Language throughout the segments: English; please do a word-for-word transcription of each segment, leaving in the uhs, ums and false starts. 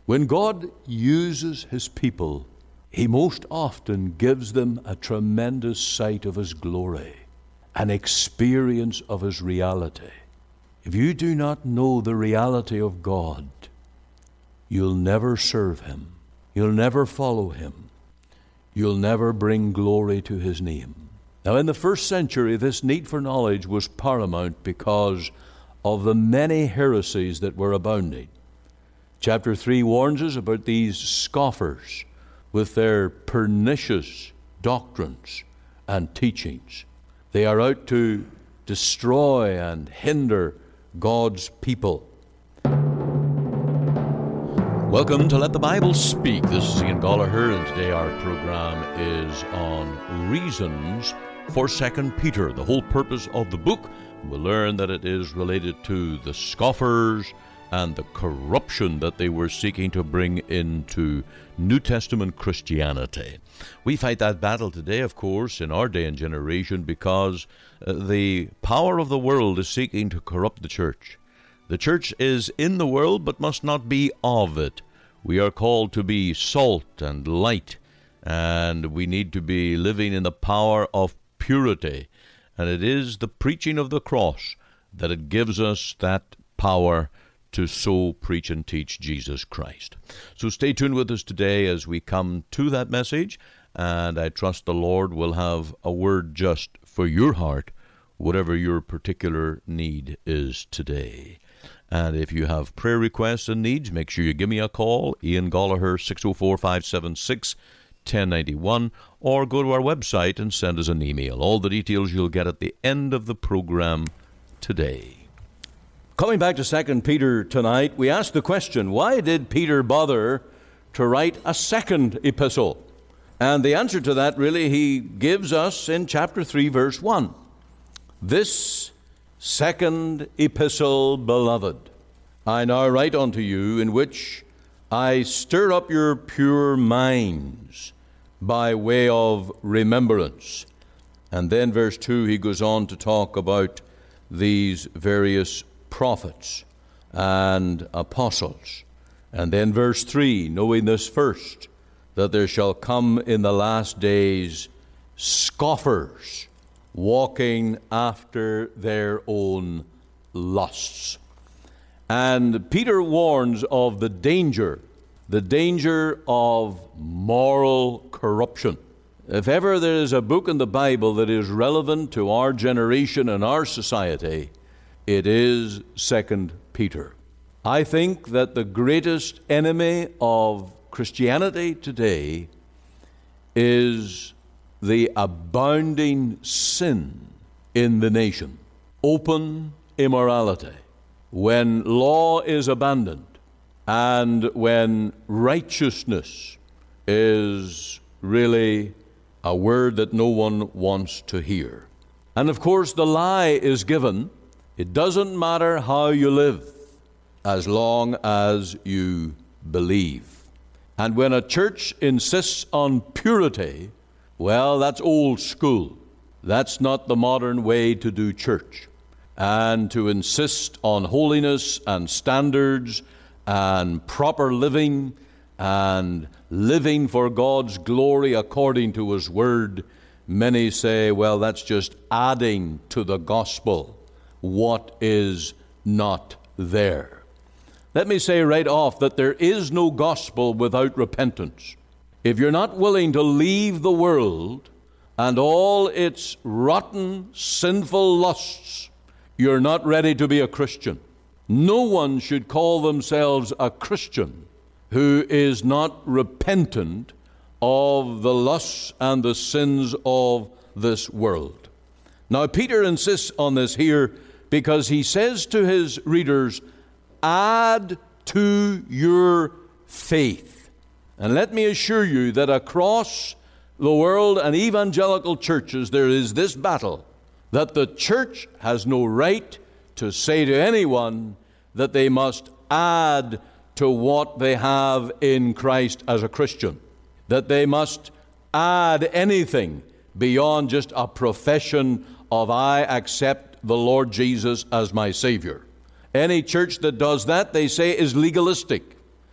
When God uses His people, He most often gives them a tremendous sight of His glory, an experience of His reality. If you do not know the reality of God, you'll never serve Him. You'll never follow Him. You'll never bring glory to His name. Now, in the first century, this need for knowledge was paramount because of the many heresies that were abounding. Chapter three warns us about these scoffers with their pernicious doctrines and teachings. They are out to destroy and hinder God's people. Welcome to Let the Bible Speak. This is Ian Gallagher, and today our program is on reasons for Second Peter. The whole purpose of the book, we'll learn that it is related to the scoffers and the corruption that they were seeking to bring into New Testament Christianity. We fight that battle today, of course, in our day and generation, because uh, the power of the world is seeking to corrupt the church. The church is in the world, but must not be of it. We are called to be salt and light, and we need to be living in the power of purity. And it is the preaching of the cross that it gives us that power to so preach and teach Jesus Christ. So stay tuned with us today as we come to that message, and I trust the Lord will have a word just for your heart, whatever your particular need is today. And if you have prayer requests and needs, make sure you give me a call, Ian Gallagher, six oh four, five seven six, one oh nine one, or go to our website and send us an email. All the details you'll get at the end of the program today. Coming back to Second Peter tonight, we ask the question, why did Peter bother to write a second epistle? And the answer to that, really, he gives us in chapter three, verse one. This second epistle, beloved, I now write unto you, in which I stir up your pure minds by way of remembrance. And then verse two, he goes on to talk about these various prophets and apostles. And then verse three, knowing this first, that there shall come in the last days scoffers, walking after their own lusts. And Peter warns of the danger, the danger of moral corruption. If ever there is a book in the Bible that is relevant to our generation and our society, it is Second Peter. I think that the greatest enemy of Christianity today is the abounding sin in the nation, open immorality, when law is abandoned and when righteousness is really a word that no one wants to hear. And of course the lie is given, it doesn't matter how you live as long as you believe. And when a church insists on purity, well, that's old school. That's not the modern way to do church. And to insist on holiness and standards and proper living and living for God's glory according to His Word, many say, well, that's just adding to the gospel what is not there. Let me say right off that there is no gospel without repentance. If you're not willing to leave the world and all its rotten, sinful lusts, you're not ready to be a Christian. No one should call themselves a Christian who is not repentant of the lusts and the sins of this world. Now, Peter insists on this here because he says to his readers, add to your faith. And let me assure you that across the world and evangelical churches, there is this battle that the church has no right to say to anyone that they must add to what they have in Christ as a Christian, that they must add anything beyond just a profession of I accept the Lord Jesus as my Savior. Any church that does that, they say, is legalistic.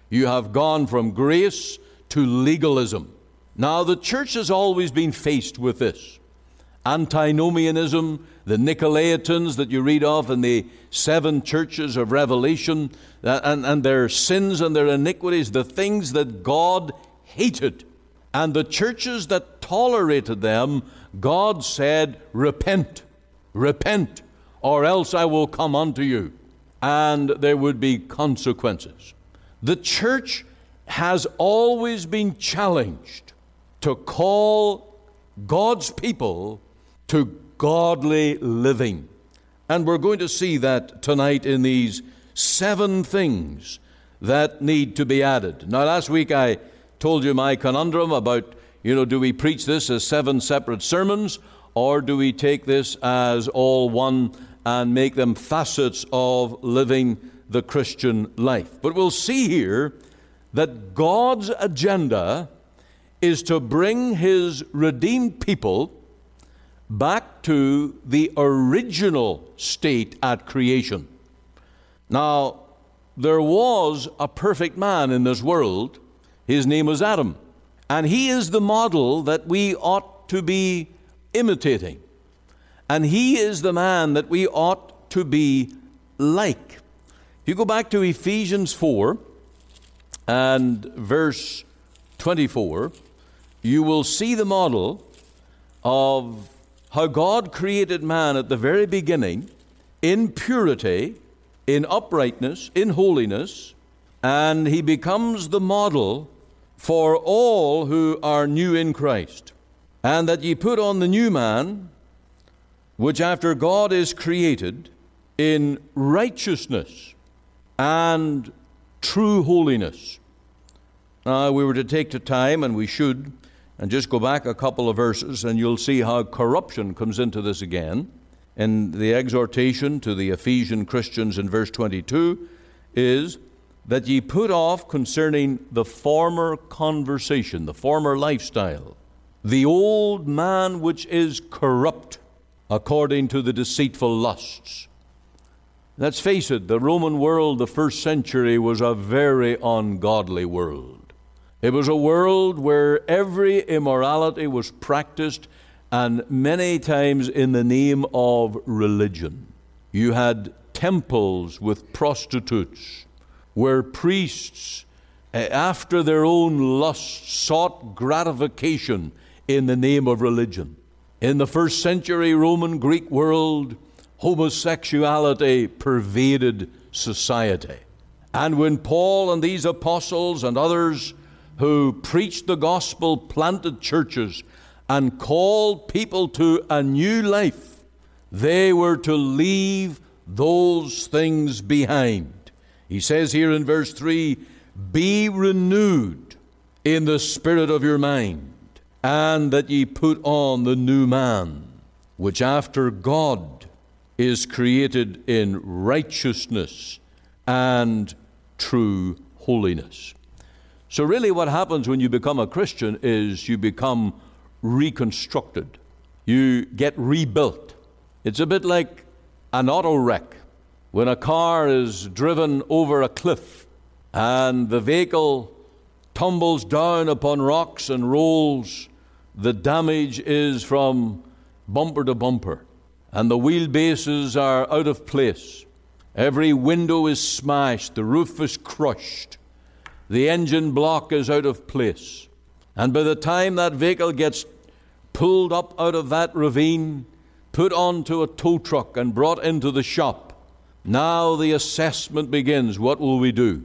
You have gone from grace to legalism. Now, the church has always been faced with this. Antinomianism, the Nicolaitans that you read of in the seven churches of Revelation, and, and their sins and their iniquities, the things that God hated. And the churches that tolerated them, God said, repent, repent, or else I will come unto you. And there would be consequences. The church has always been challenged to call God's people to godly living. And we're going to see that tonight in these seven things that need to be added. Now, last week I told you my conundrum about, you know, do we preach this as seven separate sermons, or do we take this as all one and make them facets of living the Christian life? But we'll see here that God's agenda is to bring His redeemed people back to the original state at creation. Now, there was a perfect man in this world. His name was Adam. And he is the model that we ought to be imitating. And he is the man that we ought to be like. If you go back to Ephesians four and verse twenty-four, you will see the model of how God created man at the very beginning in purity, in uprightness, in holiness, and he becomes the model for all who are new in Christ. And that ye put on the new man, which after God is created in righteousness and true holiness. Now, we were to take the time, and we should, and just go back a couple of verses, and you'll see how corruption comes into this again. And the exhortation to the Ephesian Christians in verse twenty-two is that ye put off concerning the former conversation, the former lifestyle, the old man which is corrupt according to the deceitful lusts. Let's face it, the Roman world, the first century, was a very ungodly world. It was a world where every immorality was practiced, and many times in the name of religion. You had temples with prostitutes, where priests, after their own lusts, sought gratification in the name of religion. In the first century Roman Greek world, homosexuality pervaded society. And when Paul and these apostles and others who preached the gospel, planted churches, and called people to a new life, they were to leave those things behind. He says here in verse three, be renewed in the spirit of your mind, and that ye put on the new man, which after God is created in righteousness and true holiness. So really what happens when you become a Christian is you become reconstructed. You get rebuilt. It's a bit like an auto wreck. When a car is driven over a cliff and the vehicle tumbles down upon rocks and rolls, the damage is from bumper to bumper, and the wheelbases are out of place. Every window is smashed, the roof is crushed, the engine block is out of place. And by the time that vehicle gets pulled up out of that ravine, put onto a tow truck and brought into the shop, now the assessment begins. What will we do?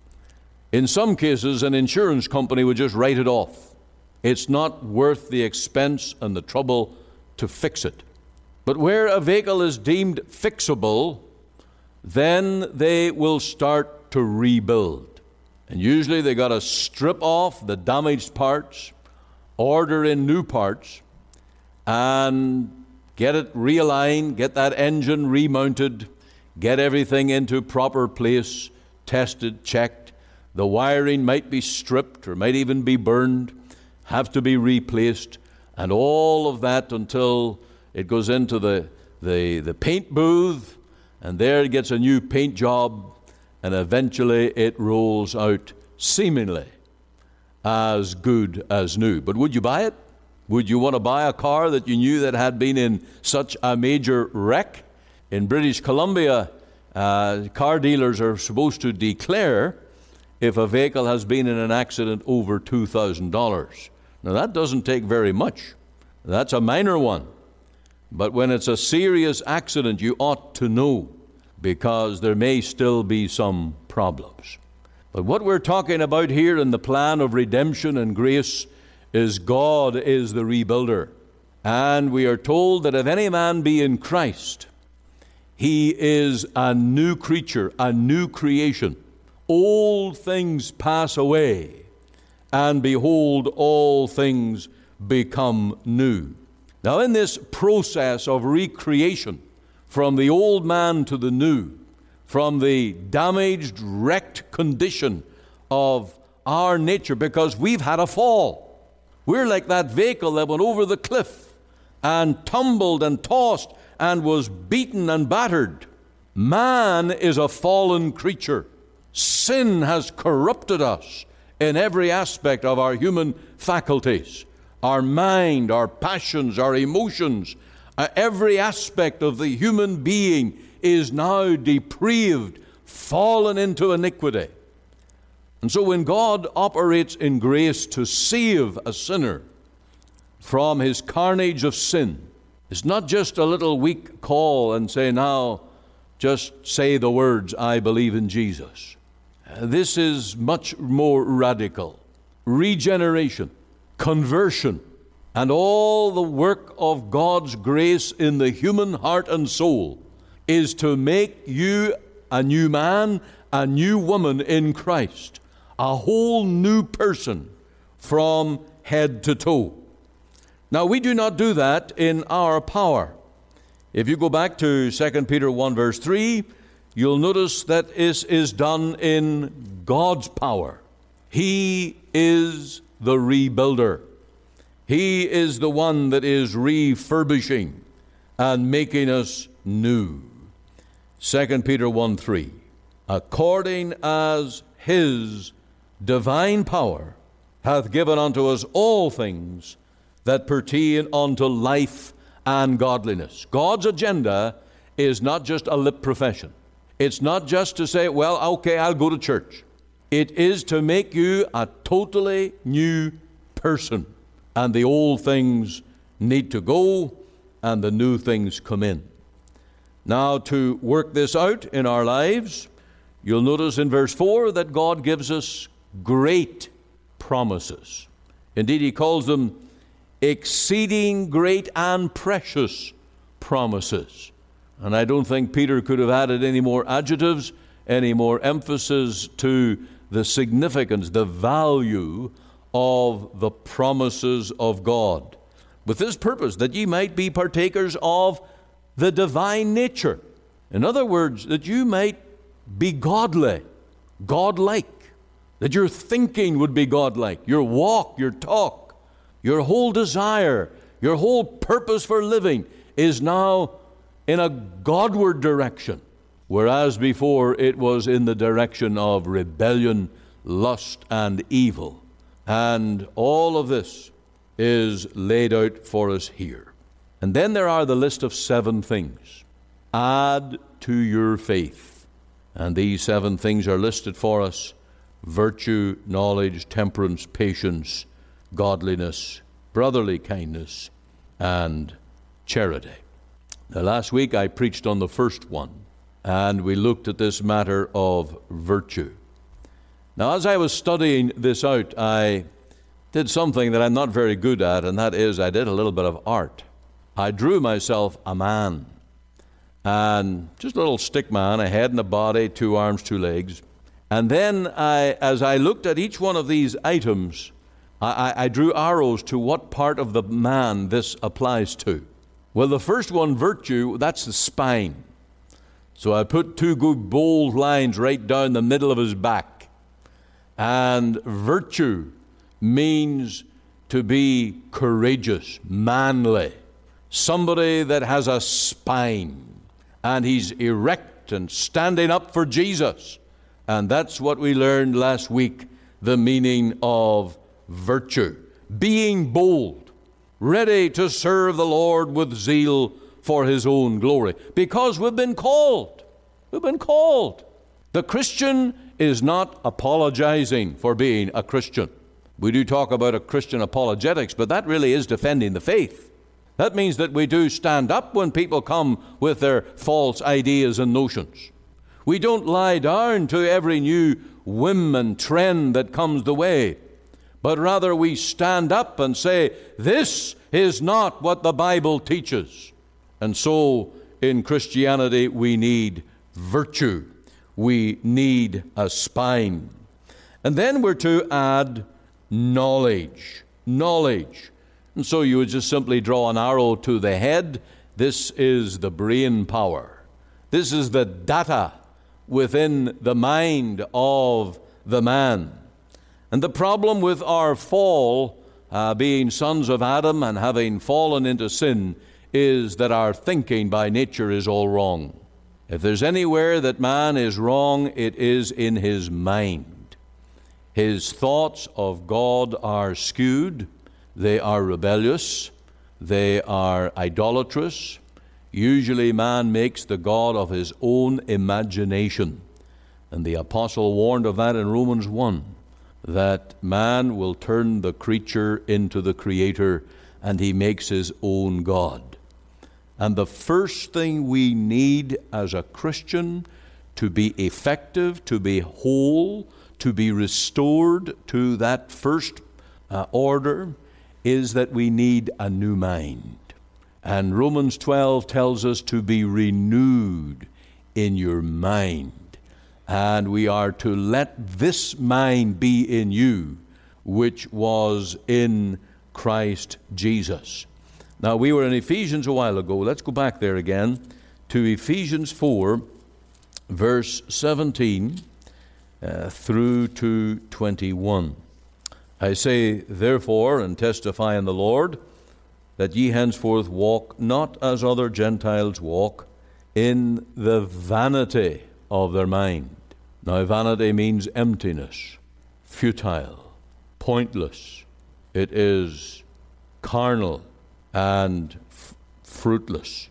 In some cases, an insurance company would just write it off. It's not worth the expense and the trouble to fix it. But where a vehicle is deemed fixable, then they will start to rebuild. And usually they got to strip off the damaged parts, order in new parts, and get it realigned, get that engine remounted, get everything into proper place, tested, checked. The wiring might be stripped or might even be burned, have to be replaced, and all of that until it goes into the, the, the paint booth, and there it gets a new paint job, and eventually it rolls out seemingly as good as new. But would you buy it? Would you want to buy a car that you knew that had been in such a major wreck? In British Columbia, uh, car dealers are supposed to declare if a vehicle has been in an accident over two thousand dollars. Now that doesn't take very much. That's a minor one. But when it's a serious accident, you ought to know, because there may still be some problems. But what we're talking about here in the plan of redemption and grace is God is the rebuilder. And we are told that if any man be in Christ, he is a new creature, a new creation. Old things pass away, and behold, all things become new. Now, in this process of recreation, from the old man to the new, from the damaged, wrecked condition of our nature, because we've had a fall. We're like that vehicle that went over the cliff and tumbled and tossed and was beaten and battered. Man is a fallen creature. Sin has corrupted us in every aspect of our human faculties, our mind, our passions, our emotions. Uh, every aspect of the human being is now depraved, fallen into iniquity. And so when God operates in grace to save a sinner from his carnage of sin, it's not just a little weak call and say, now just say the words, I believe in Jesus. Uh, this is much more radical. Regeneration, conversion, and all the work of God's grace in the human heart and soul is to make you a new man, a new woman in Christ, a whole new person from head to toe. Now, we do not do that in our power. If you go back to Second Peter one verse three, you'll notice that this is done in God's power. He is the rebuilder. He is the one that is refurbishing and making us new. Second Peter one three, according as his divine power hath given unto us all things that pertain unto life and godliness. God's agenda is not just a lip profession. It's not just to say, well, okay, I'll go to church. It is to make you a totally new person. And the old things need to go, and the new things come in. Now, to work this out in our lives, you'll notice in verse four that God gives us great promises. Indeed, he calls them exceeding great and precious promises. And I don't think Peter could have added any more adjectives, any more emphasis to the significance, the value of the promises of God, with this purpose, that ye might be partakers of the divine nature. In other words, that you might be godly, godlike, that your thinking would be godlike, your walk, your talk, your whole desire, your whole purpose for living is now in a Godward direction, whereas before it was in the direction of rebellion, lust, and evil. And all of this is laid out for us here. And then there are the list of seven things. Add to your faith. And these seven things are listed for us: virtue, knowledge, temperance, patience, godliness, brotherly kindness, and charity. Now, last week I preached on the first one, and we looked at this matter of virtue. Now, as I was studying this out, I did something that I'm not very good at, and that is I did a little bit of art. I drew myself a man, and just a little stick man, a head and a body, two arms, two legs. And then I, as I looked at each one of these items, I, I, I drew arrows to what part of the man this applies to. Well, the first one, virtue, that's the spine. So I put two good bold lines right down the middle of his back. And virtue means to be courageous, manly, somebody that has a spine, and he's erect and standing up for Jesus. And that's what we learned last week, the meaning of virtue. Being bold, ready to serve the Lord with zeal for His own glory. Because we've been called. We've been called. The Christian is not apologizing for being a Christian. We do talk about a Christian apologetics, but that really is defending the faith. That means that we do stand up when people come with their false ideas and notions. We don't lie down to every new whim and trend that comes the way, but rather we stand up and say, this is not what the Bible teaches. And so in Christianity we need virtue. We need a spine. And then we're to add knowledge. Knowledge. And so you would just simply draw an arrow to the head. This is the brain power. This is the data within the mind of the man. And the problem with our fall, uh, being sons of Adam and having fallen into sin, is that our thinking by nature is all wrong. If there's anywhere that man is wrong, it is in his mind. His thoughts of God are skewed. They are rebellious. They are idolatrous. Usually man makes the God of his own imagination. And the apostle warned of that in Romans one, that man will turn the creature into the creator, and he makes his own God. And the first thing we need as a Christian to be effective, to be whole, to be restored to that first uh, order, is that we need a new mind. And Romans twelve tells us to be renewed in your mind. And we are to let this mind be in you, which was in Christ Jesus. Now, we were in Ephesians a while ago. Let's go back there again to Ephesians four, verse seventeen uh, through to twenty-one. I say, therefore, and testify in the Lord, that ye henceforth walk not as other Gentiles walk, in the vanity of their mind. Now, vanity means emptiness, futile, pointless. It is carnal and f- fruitless.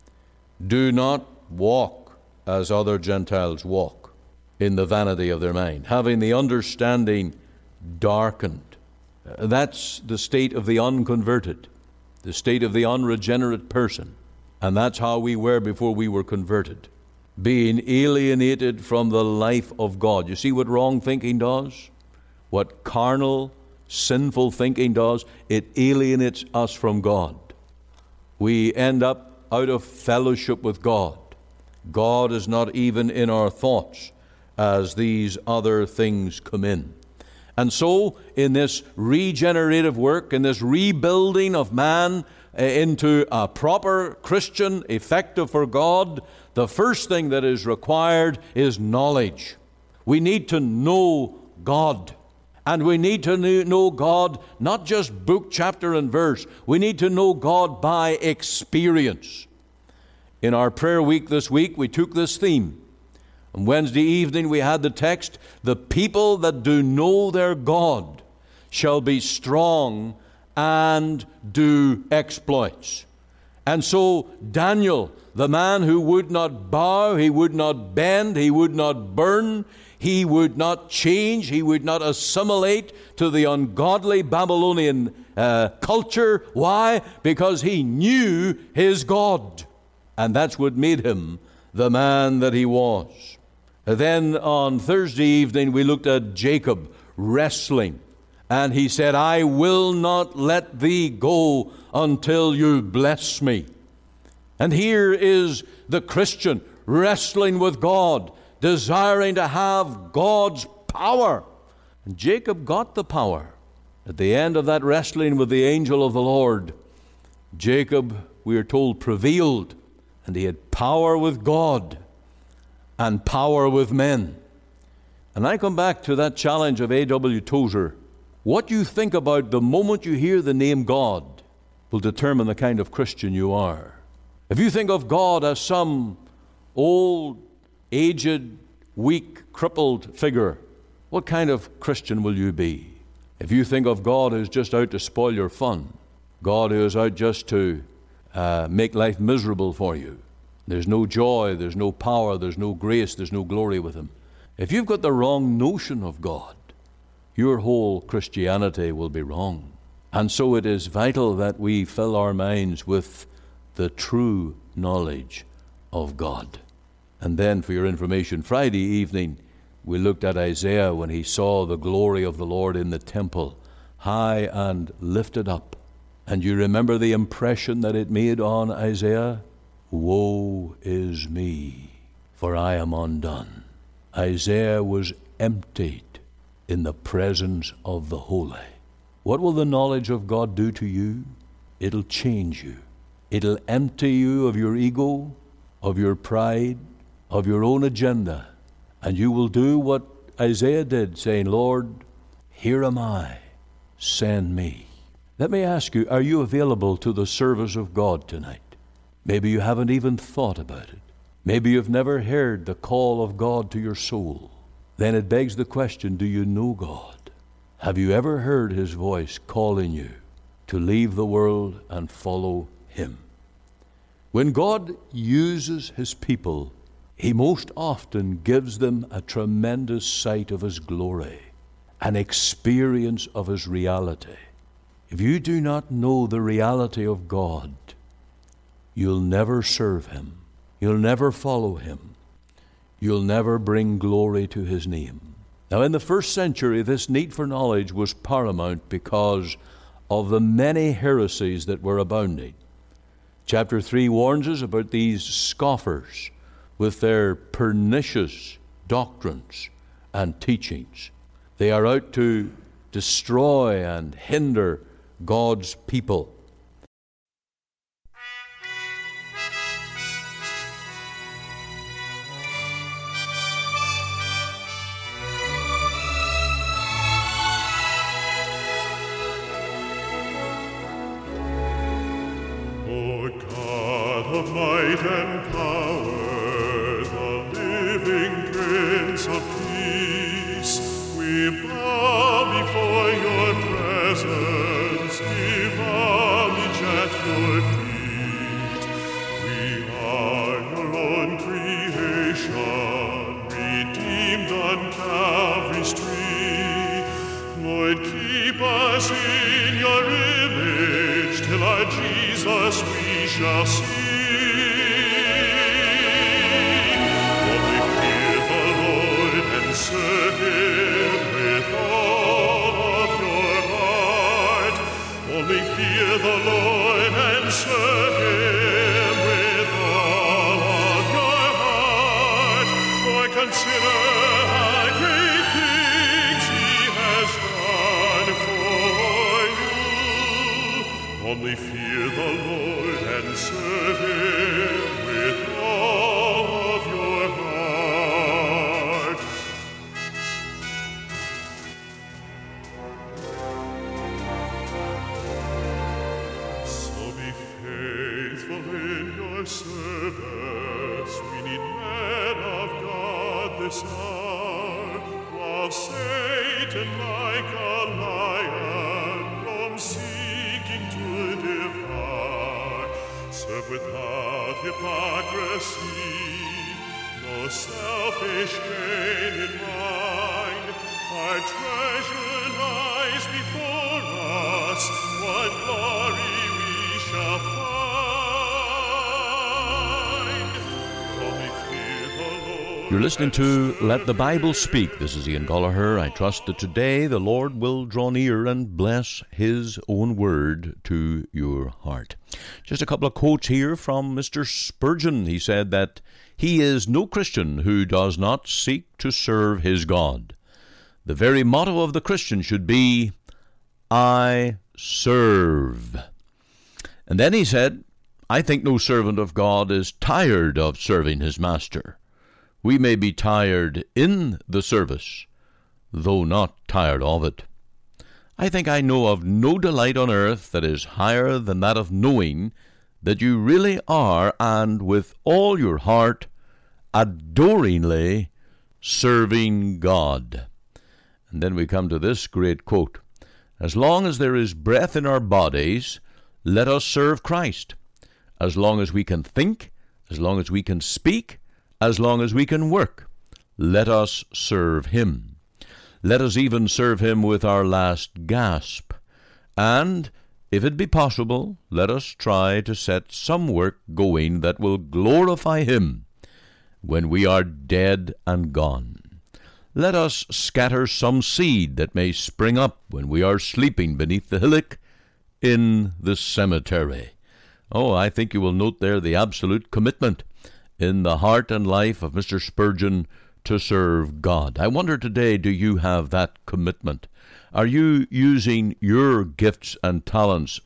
Do not walk as other Gentiles walk, in the vanity of their mind, having the understanding darkened. Uh, that's the state of the unconverted, the state of the unregenerate person. And that's how we were before we were converted, being alienated from the life of God. You see what wrong thinking does? What carnal, sinful thinking does? It alienates us from God. We end up out of fellowship with God. God is not even in our thoughts as these other things come in. And so, in this regenerative work, in this rebuilding of man uh, into a proper Christian, effective for God, the first thing that is required is knowledge. We need to know God. And we need to know God, not just book, chapter, and verse. We need to know God by experience. In our prayer week this week, we took this theme. On Wednesday evening, we had the text, the people that do know their God shall be strong and do exploits. And so Daniel, the man who would not bow, he would not bend, he would not burn, he would not change, he would not assimilate to the ungodly Babylonian uh, culture. Why? Because he knew his God. And that's what made him the man that he was. Then on Thursday evening, we looked at Jacob wrestling. And he said, I will not let thee go until you bless me. And here is the Christian wrestling with God, desiring to have God's power. And Jacob got the power. At the end of that wrestling with the angel of the Lord, Jacob, we are told, prevailed. And he had power with God and power with men. And I come back to that challenge of A W Tozer. What you think about the moment you hear the name God will determine the kind of Christian you are. If you think of God as some old, aged, weak, crippled figure What kind of Christian will you be? If you think of God who's just out to spoil your fun, God who is out just to uh, make life miserable for you, there's no joy, there's no power, there's no grace, there's no glory with him. If you've got the wrong notion of God, your whole Christianity will be wrong. And so it is vital that we fill our minds with the true knowledge of God. And then, for your information, Friday evening, we looked at Isaiah when he saw the glory of the Lord in the temple, high and lifted up. And you remember the impression that it made on Isaiah? Woe is me, for I am undone. Isaiah was emptied in the presence of the Holy. What will the knowledge of God do to you? It'll change you. It'll empty you of your ego, of your pride, of your own agenda. And you will do what Isaiah did, saying, Lord, here am I, send me. Let me ask you, are you available to the service of God tonight? Maybe you haven't even thought about it. Maybe you've never heard the call of God to your soul. Then it begs the question, do you know God? Have you ever heard his voice calling you to leave the world and follow him? When God uses his people, he most often gives them a tremendous sight of his glory, an experience of his reality. If you do not know the reality of God, you'll never serve him. You'll never follow him. You'll never bring glory to his name. Now, in the first century, this need for knowledge was paramount because of the many heresies that were abounding. Chapter three warns us about these scoffers with their pernicious doctrines and teachings. They are out to destroy and hinder God's people. Of might and power, the living Prince of Peace, we bow before your presence, give homage at your feet. We are your own creation, redeemed on Calvary's tree. Lord, keep us in your image till our Jesus we shall see. Serve him with all of your heart. Only fear the Lord and serve him with all of your heart. For consider how great things he has done for you. Only fear the Lord and serve him with all of your heart. Service, we need men of God this hour, while Satan like a lion roams seeking to devour. Serve without hypocrisy, no selfish gain in mind. Our treasure lies before us, what glory we shall find. You're listening to Let the Bible Speak. This is Ian Gollaher. I trust that today the Lord will draw near and bless his own word to your heart. Just a couple of quotes here from Mister Spurgeon. He said that he is no Christian who does not seek to serve his God. The very motto of the Christian should be, I serve. And then he said, I think no servant of God is tired of serving his master. We may be tired in the service, though not tired of it. I think I know of no delight on earth that is higher than that of knowing that you really are, and with all your heart, adoringly serving God. And then we come to this great quote. As long as there is breath in our bodies, let us serve Christ. As long as we can think, as long as we can speak, as long as we can work, let us serve him. Let us even serve him with our last gasp. And, if it be possible, let us try to set some work going that will glorify him when we are dead and gone. Let us scatter some seed that may spring up when we are sleeping beneath the hillock in the cemetery. Oh, I think you will note there the absolute commitment in the heart and life of Mister Spurgeon to serve God. I wonder today, do you have that commitment? Are you using your gifts and talents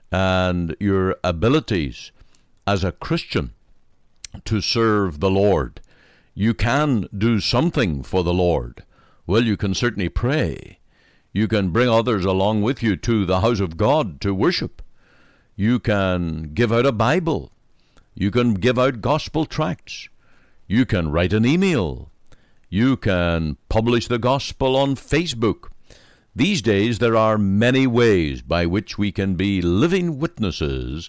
and your abilities as a Christian to serve the Lord? You can do something for the Lord. Well, you can certainly pray. You can bring others along with you to the house of God to worship. You can give out a Bible. You can give out gospel tracts. You can write an email. You can publish the gospel on Facebook. These days there are many ways by which we can be living witnesses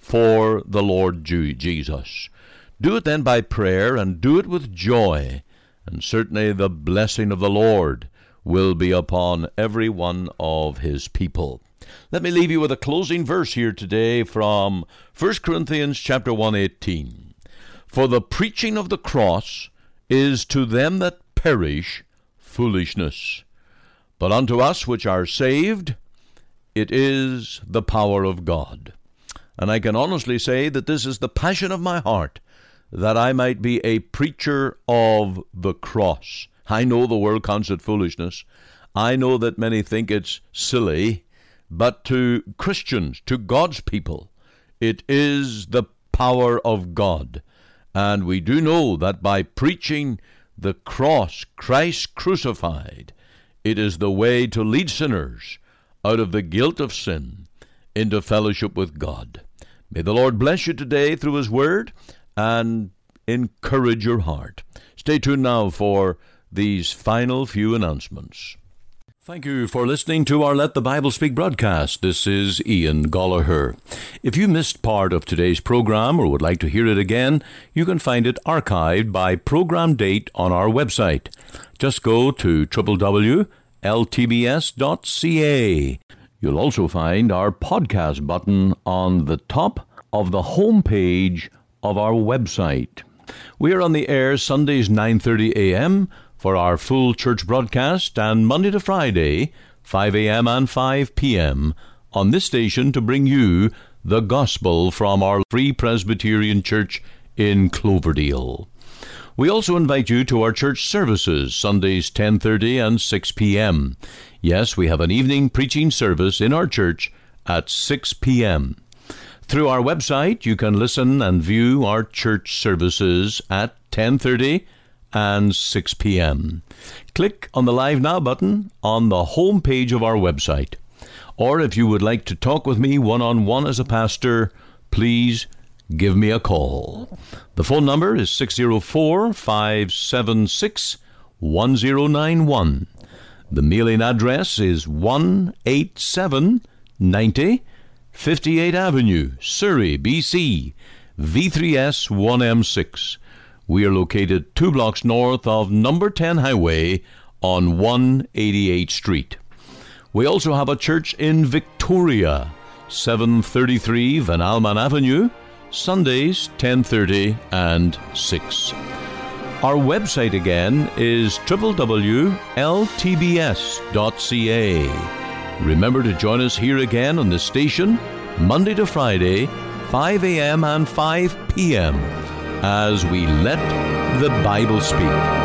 for the Lord Jesus. Do it then by prayer, and do it with joy, and certainly the blessing of the Lord will be upon every one of his people. Let me leave you with a closing verse here today from First Corinthians chapter one eighteen. For the preaching of the cross is to them that perish foolishness, but unto us which are saved it is the power of God. And I can honestly say that this is the passion of my heart, that I might be a preacher of the cross. I know the world counts it foolishness. I know that many think it's silly, but to Christians, to God's people, it is the power of God. And we do know that by preaching the cross, Christ crucified, it is the way to lead sinners out of the guilt of sin into fellowship with God. May the Lord bless you today through his word and encourage your heart. Stay tuned now for these final few announcements. Thank you for listening to our Let the Bible Speak broadcast. This is Ian Gollaher. If you missed part of today's program or would like to hear it again, you can find it archived by program date on our website. Just go to w w w dot l t b s dot c a. You'll also find our podcast button on the top of the home page of our website. We are on the air Sundays nine thirty a.m. for our full church broadcast, and Monday to Friday, five a.m. and five p.m. on this station to bring you the gospel from our Free Presbyterian Church in Cloverdale. We also invite you to our church services, Sundays ten thirty and six p.m. Yes, we have an evening preaching service in our church at six p.m. Through our website, you can listen and view our church services at ten thirty and six p.m. Click on the Live Now button on the home page of our website. Or if you would like to talk with me one-on-one as a pastor, please give me a call. The phone number is six oh four, five seven six, one oh nine one. The mailing address is one eighty-seven ninety fifty-eighth Avenue, Surrey, B C, V three S one M six. We are located two blocks north of number ten Highway on one eighty-eighth Street. We also have a church in Victoria, seven thirty-three Van Alman Avenue, Sundays ten thirty and six. Our website again is w w w dot l t b s dot c a. Remember to join us here again on this station, Monday to Friday, five a.m. and five p.m. as we let the Bible speak.